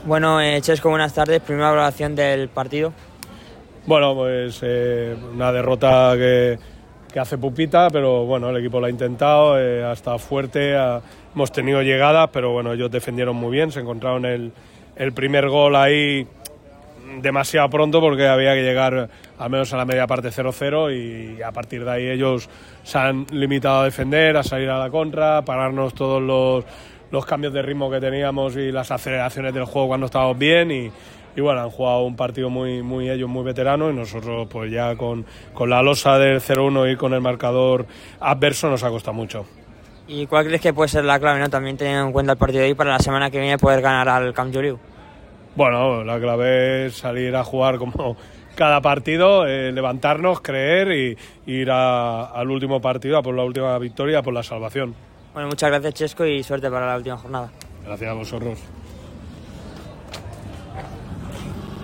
Bueno, Chesco, buenas tardes. Primera valoración del partido. Bueno, pues una derrota que hace pupita, pero bueno, el equipo lo ha intentado, ha estado fuerte, hemos tenido llegadas, pero bueno, ellos defendieron muy bien, se encontraron el primer gol ahí demasiado pronto porque había que llegar al menos a la media parte 0-0 y a partir de ahí ellos se han limitado a defender, a salir a la contra, a pararnos todos los cambios de ritmo que teníamos y las aceleraciones del juego cuando estábamos bien y bueno, han jugado un partido muy ellos muy veterano y nosotros pues ya con la losa del 0-1 y con el marcador adverso nos ha costado mucho. ¿Y cuál crees que puede ser la clave, ¿no? También teniendo en cuenta el partido de hoy para la semana que viene poder ganar al Camp Nou? Bueno, la clave es salir a jugar como cada partido, levantarnos, creer y ir al último partido, a por la última victoria, a por la salvación. Bueno, muchas gracias, Chesco, y suerte para la última jornada. Gracias a vosotros.